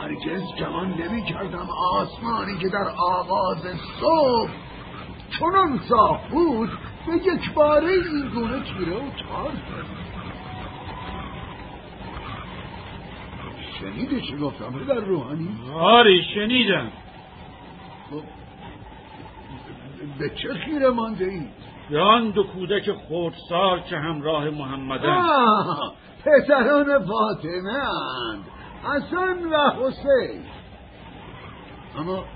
هرگز گمان نمی کردم آسمانی که در آغاز صبح چنان صاف بود به یک باره این گونه تیره و تار شد. شنیدی چی گفتم پدر روحانی؟ آره شنیدم. به چه خیره مانده ای؟ به آن 2 کودک خردسال که همراه محمدن. پسران فاطمه اند، حسن و حسین. اما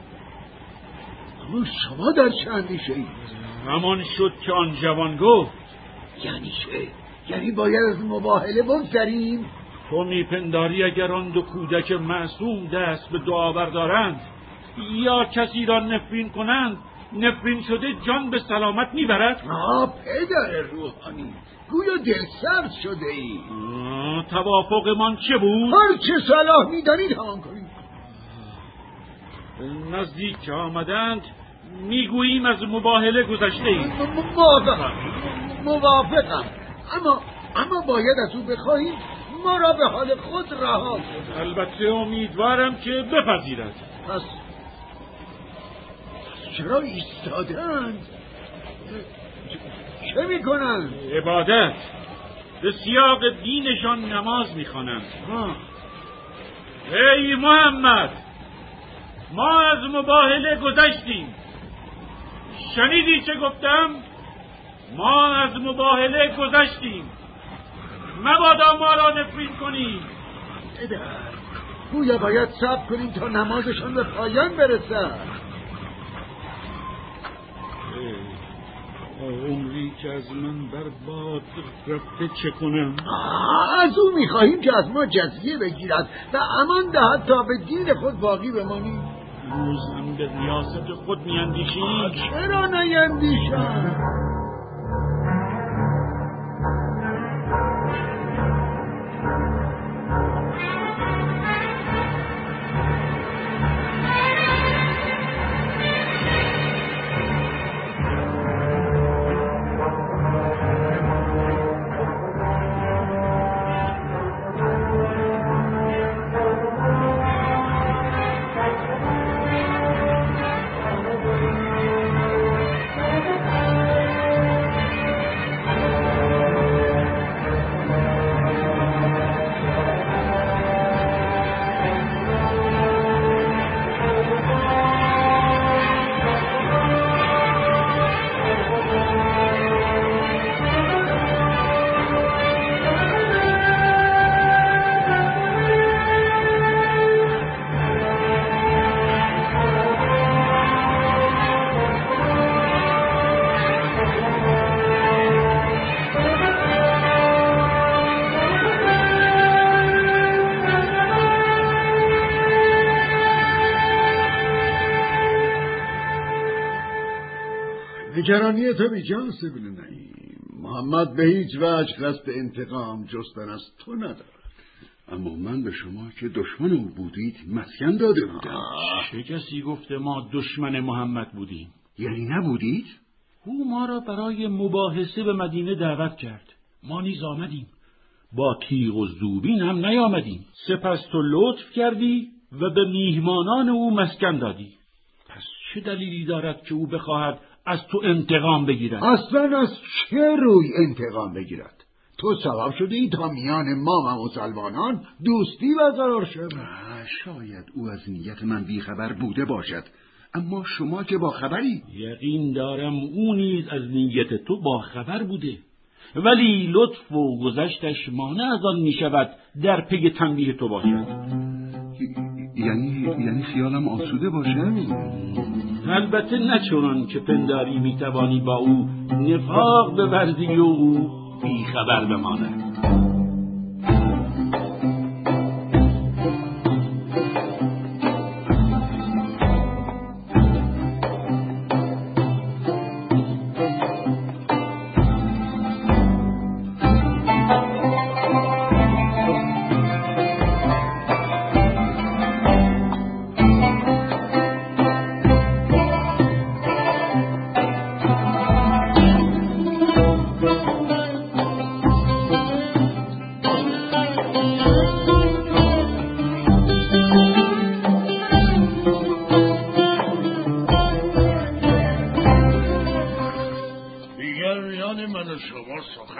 شما در چه اندیشه اید؟ همان شد که آن جوان گفت. یعنی چه؟ یعنی باید از مباهله بگذریم؟ تو میپنداری اگر آن 2 کودک معصوم دست به دعا بردارند یا کسی را نفرین کنند، نفرین شده جان به سلامت میبرد؟ پدر روحانی، گویا دلسرد شده ای. توافقمان چه بود؟ هر چه صلاح میدانید همان کنید. نزدیک آمدند میگوییم از مباهله گذشته ایم. موافقم. اما باید از او بخواهیم ما را به حال خود رها کند. البته امیدوارم که بپذیرد. پس چرا ایستادند؟ چه میکنند؟ عبادت. به سیاق دینشان نماز میخوانند. ای محمد، ما از مباهله گذشتیم. شنیدی چه گفتم؟ ما از مباهله گذشتیم. مبادا ما را نفرین کنیم. پدر، گویا باید صبر کنیم تا نمازشان به پایان برسد. عمری که از من برباد رفته چه کنم؟ از او میخواهیم که از ما جزیه بگیرد و امان دهد تا به دین خود باقی بمانیم. روز هم به ریاست خود میاندیشیم؟ چرا نیندیشم؟ نگرانی تو بیجان سبیل نعیم. محمد به هیچ وجه قصد انتقام جستن از تو ندارد. اما من به شما که دشمن او بودید مسکن داده بودم. چه کسی گفته ما دشمن محمد بودیم؟ یعنی نبودید؟ او ما را برای مباحثه به مدینه دعوت کرد. ما نیز آمدیم. با تیغ و زوبین هم نیامدیم. سپس تو لطف کردی و به میهمانان او مسکن دادی. پس چه دلیلی دارد که او بخواهد از تو انتقام بگیرد؟ اصلا از چه روی انتقام بگیرد؟ تو سبب شده ای تا میان ما و مسلمانان دوستی برقرار شد. شاید او از نیت من بیخبر بوده باشد، اما شما که با خبری؟ یقین دارم او نیز از نیت تو با خبر بوده، ولی لطف و گذشتش مانع از آن می شود در پی تنبیه تو باشد. یعنی خیالم آسوده باشد؟ البته نه چنان که پنداری می توانی با او نفاق بورزی و او بیخبر بماند.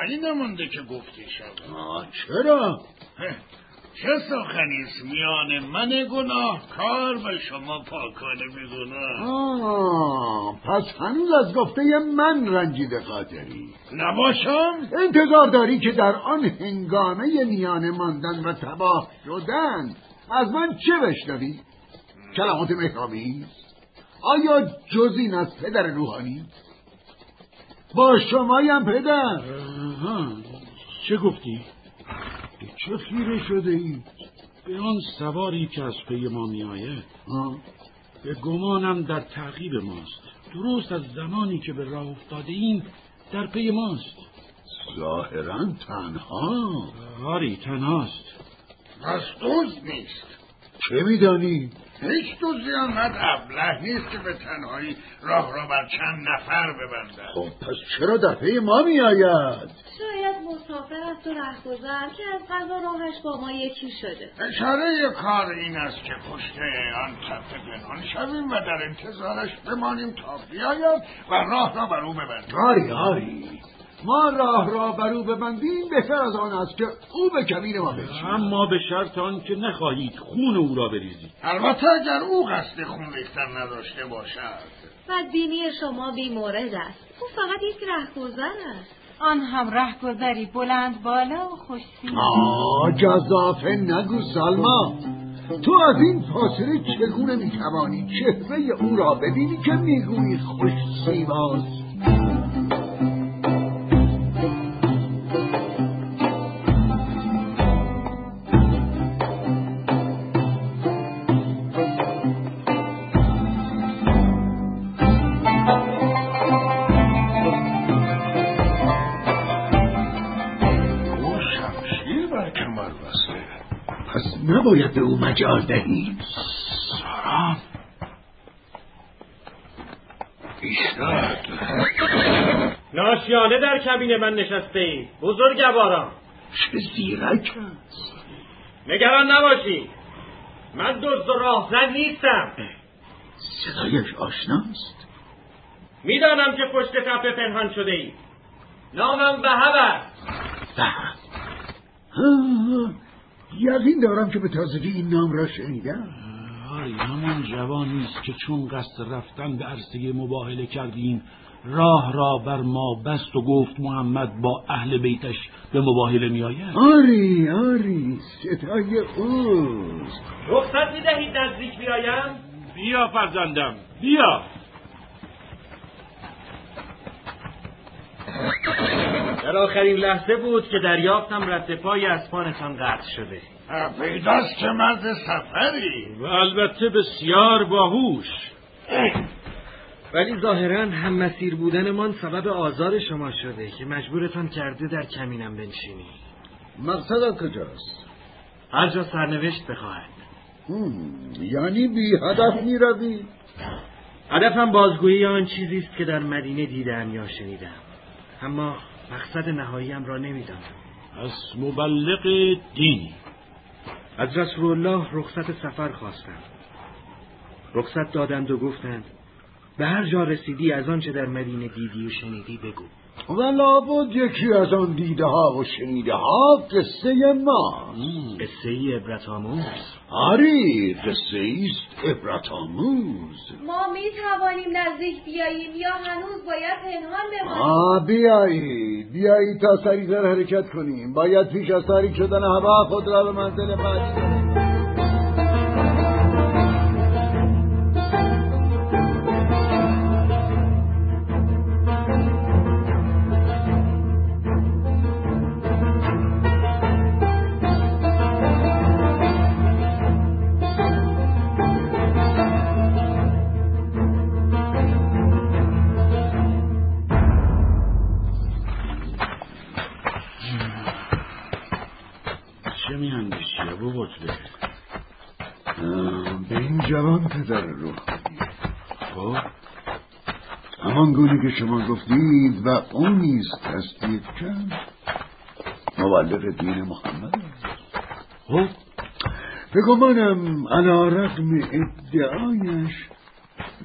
سخنی نمونده که گفته شود. چرا؟ چه سخنی است میان من گناهکار و شما پاکانه بیگناه؟ پس هنوز از گفته من رنجیده خاطری نباشم؟ انتظار داری که در آن هنگامه میانه ماندن و تباه شدن از من چه بشنوی؟ کلمات مهرامی؟ آیا جز این از پدر روحانی؟ با شمایم پدر. چه گفتی؟ چه خیره شده ای؟ به آن سواری که از پی ما می آید. به گمانم در تعقیب ماست. درست از زمانی که به راه افتاده ایم در پی ماست. ظاهراً تنها. آری تنهاست. پس دزد نیست. چه میدانی؟ هیچ دزدی آنقدر ابله نیست که به تنهایی راه را بر چند نفر ببندد. خب پس چرا در پی ما می آید؟ شاید مسافر است و رهگذر که از قضا راهش با ما یکی شده. اشاره کار این است که پشت آن تپه پنهان شویم و در انتظارش بمانیم تا بیاید و راه را بر او ببندیم. آری ما راه را بر او ببندیم بهتر از آن است که او به کمین ما بکشد. اما به شرط آن که نخواهید خون او را بریزید. البته اگر او قصد خون ریختن نداشته باشد. بدبینی شما بی‌مورد است. او فقط یک رهگذر است. آن هم رهگذری بلند بالا و خوش‌سیم. جزافه نگو سلما. تو از این فاصله چگونه میتوانی چهره او را ببینی که میگویی خوش‌سیماست؟ نباید به او مجال دهید. سارا ایستاد. ناشیانه در کبین من نشسته اید بزرگواران. چه زیرک است. نگران نباشید، من دزد و راهزن نیستم. صدایش آشناست. میدانم که پشت تپه پنهان شده اید. نامم وهب است. یقین دارم که به تازگی این نام را شنیدم. آری همون جوانی است که چون قصد رفتن به عرصه مباهله کردیم راه را بر ما بست و گفت محمد با اهل بیتش به مباهله می آید. آری صدای اوست. رخصت میدهید نزدیک بیایم؟ بیا فرزندم بیا. در آخرین لحظه بود که دریافتم رد پای اسبانتان قطع شده. پیداست که مرد سفری و البته بسیار باهوش. ولی ظاهراً هم مسیر بودنمان سبب آزار شما شده که مجبورتان کرده در کمینم بنشینی. مقصد کجاست؟ هر جا سرنوشت بخواهد. یعنی بی هدف می روی؟ هدفم بازگویی آن چیزی است که در مدینه دیدم یا شنیدم، اما مقصد نهاییم را نمیدانم. از مبلغ دینی از رسول الله رخصت سفر خواستم. رخصت دادند و گفتند به هر جا رسیدی از آنچه در مدینه دیدی و شنیدی بگو. و لابد یکی از آن دیده ها و شنیده ها قصه ما. قصه ای عبرت آموز. آری قصه ایست عبرت آموز. ما می توانیم نزدیک بیاییم یا هنوز باید پنهان بمانیم؟ بیایید تا سریعتر حرکت کنیم. باید پیش از تاریک شدن هوا خود را به منزل بعدی کنیم. به این جوان پدر روحانی. خب همان گونه که شما گفتید و اون نیست تصدیق کرد مبلغ دین محمد است. خب به گمانم علی رغم ادعایش نقص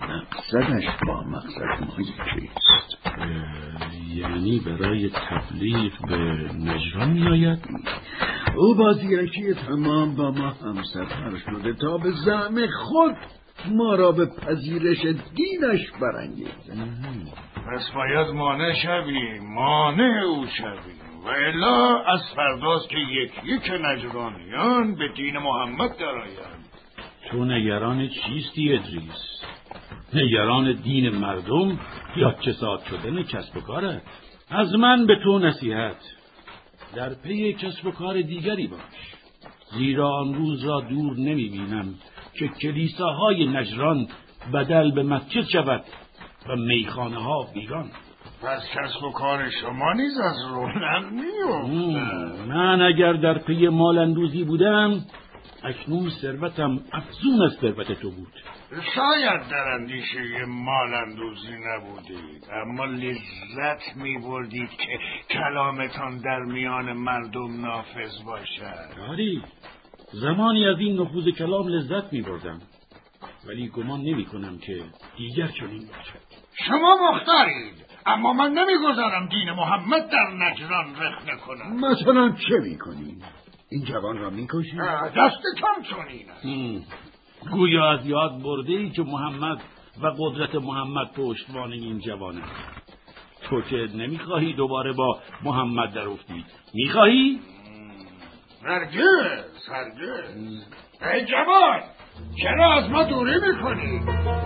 مقصدش با مقصد ما یکیست. یعنی برای تبلیغ به نجران میآید؟ او با زیرکی تمام با ما همسفر شده تا به زعم خود ما را به پذیرش دینش برانگیزد. پس باید مانع او شویم و الا از فرداست که یک نجرانیان به دین محمد درآیند. تو نگران چیستی ادریس؟ نگران دین مردم یا کساد شدن کسب و کارت؟ از من به تو نصیحت، در پی کسب و کار دیگری باش، زیرا آن روز را دور نمیبینم که کلیساهای نجران بدل به مسجد شود و میخانه ها ویران. پس کسب و کار شما نیز از رونق میفته. من اگر در پی مال اندوزی بودم اکنون ثروتم افزون از ثروت تو بود. شاید در اندیشه مال اندوزی نبودید، اما لذت می‌بردید که کلامتان در میان مردم نافذ باشد. آری، زمانی از این نفوذ کلام لذت می‌بردم، ولی گمان نمی‌کنم که دیگر چنین باشد. شما مختارید، اما من نمی‌گذارم دین محمد در نجران رخنه کند. مثلا چه می‌کنید؟ این جوان را می‌کشید؟ دستتان چنین است. گویا از یاد برده‌ای که محمد و قدرت محمد پشتوانه این جوانه. تو که نمیخواهی دوباره با محمد در افتی، میخواهی؟ هرگز. ای جوان، چرا از ما دوری میکنی؟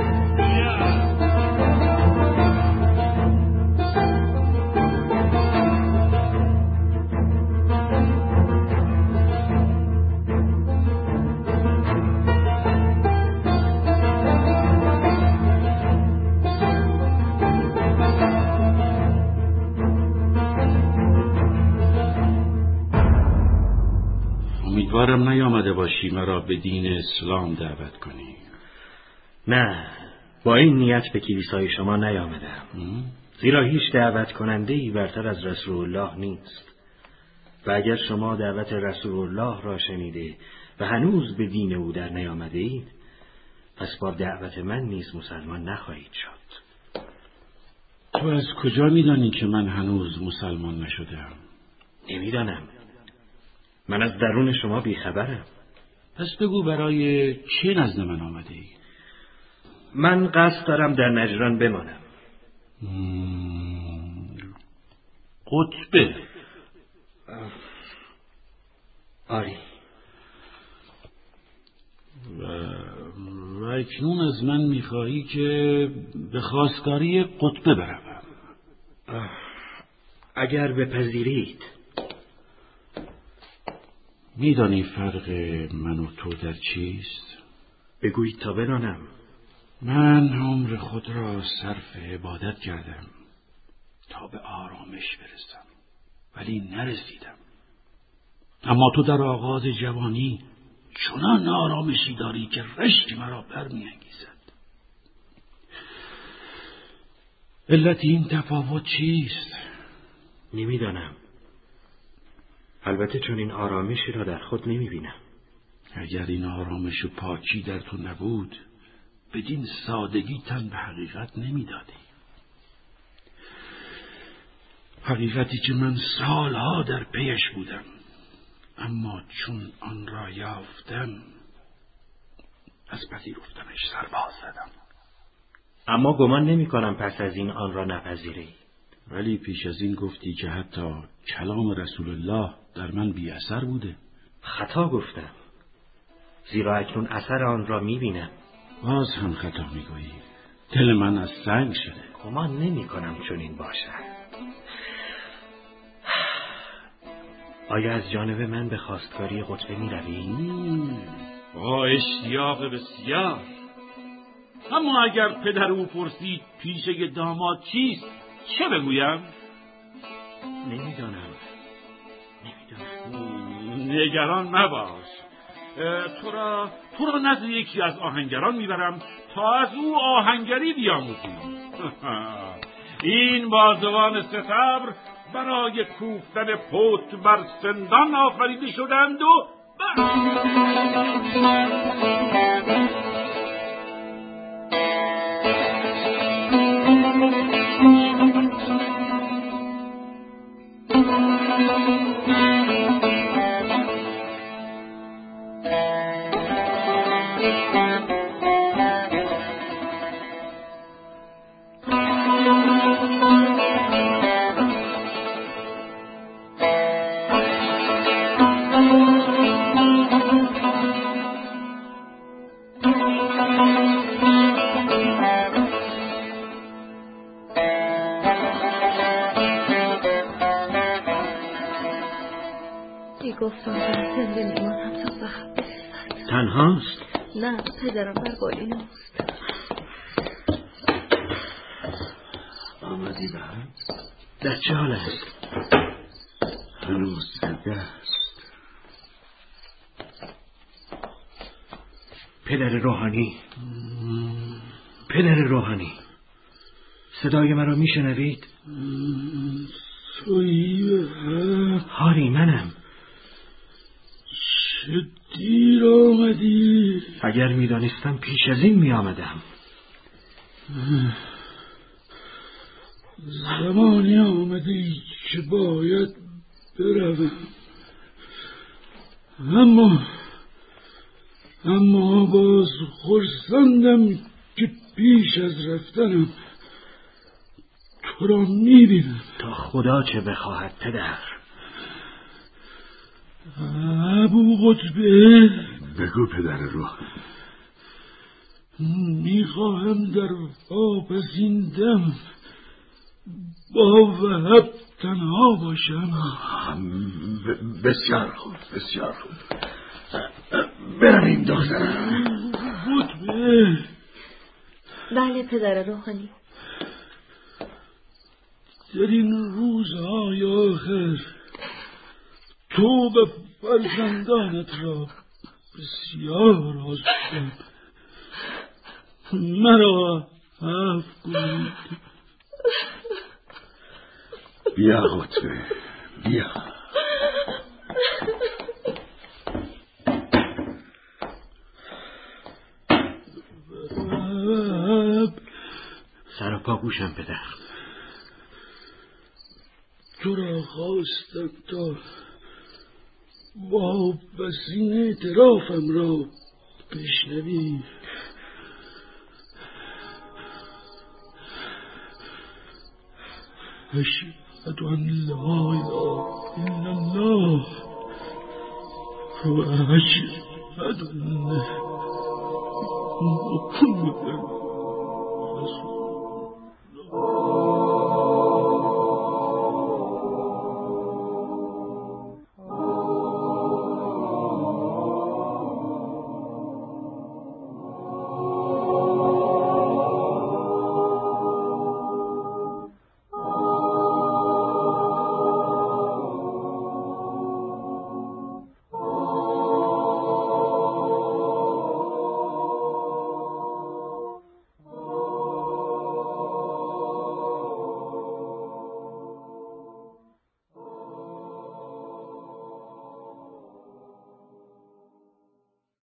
امیدوارم نیامده باشی مرا به دین اسلام دعوت کنی. نه، با این نیت به کلیسای شما نیامدم، زیرا هیچ دعوت کننده‌ای برتر از رسول الله نیست و اگر شما دعوت رسول الله را شنیده و هنوز به دین او در نیامده اید، پس با دعوت من نیز مسلمان نخواهید شد. تو از کجا میدانی که من هنوز مسلمان نشدم؟ نمیدانم، من از درون شما بیخبرم. پس بگو برای چه نزد من آمده ای؟ من قصد دارم در نجران بمانم. قطبه؟ آری. و اکنون از من میخواهی که به خواستگاری قطبه بروم؟ اگر بپذیرید. میدانی فرق من و تو در چیست؟ بگویید تا بدانم. من عمر خود را صرف عبادت کردم تا به آرامش برسم، ولی نرسیدم. اما تو در آغاز جوانی چنان آرامشی داری که رشک مرا برمی‌انگیزد. علت این تفاوت چیست؟ نمیدانم. البته چون این آرامشی را در خود نمیبینم. اگر این آرامش و پاکی در تو نبود، بدین سادگی تن به حقیقت نمیدادی. حقیقتی که من سالها در پیش بودم، اما چون آن را یافتم از پذیرفتنش سرباز زدم. اما گمان نمی کنم پس از این آن را نپذیری. ولی پیش از این گفتی که حتی کلام رسول الله در من بی اثر بوده. خطا گفتم، زیرا اکنون اثر آن را می بینم. باز هم خطا می گویی. دل من از سنگ شده. گمان نمی کنم چون این باشد. آیا از جانب من به خواستگاری قطبه می روی؟ با اشتیاق بسیار. اما اگر پدر او پرسید پیشه داماد چیست، چه بگویم؟ نمیدانم. نگران مباش. تو را نزد یکی از آهنگران میبرم تا از او آهنگری بیاموزی. این بازوان ستبر برای کوفتن پوت بر سندان آفریده شدند و گفتم زنده میمانم تا وقت برسد. تنهاست؟ نه، پدرم بر بالین اوست. آمدی بهم؟ در چه حال است؟ هنوز زنده است. پدر روحانی، پدر روحانی، صدای مرا میشنوید؟ تویی؟ هاری، منم. چه دیر آمدی؟ اگر میدانستم پیش از این میآمدم. زمانی آمدی که باید بروم، اما باز خرسندم که پیش از رفتنم تو را میبینم. تا خدا چه بخواهد پدر. ابو قطبه، بگو پدر روح. میخواهم در واپسین دم با وهب تنها باشم. بسیار خوب، بسیار خوب. برویم دخترم. قطبه. بله پدر روحانی. در این روزهای آخر تو و فرزندانت را بسیار آزردم. مرا عفو کنید. بیا قطبه، بیا. سر و پا گوشم پدر. تو را خواستم تا با بسین اعترافم را بشنوی. اشهد ان لا اله الا الله و اشهد ان محمدا رسول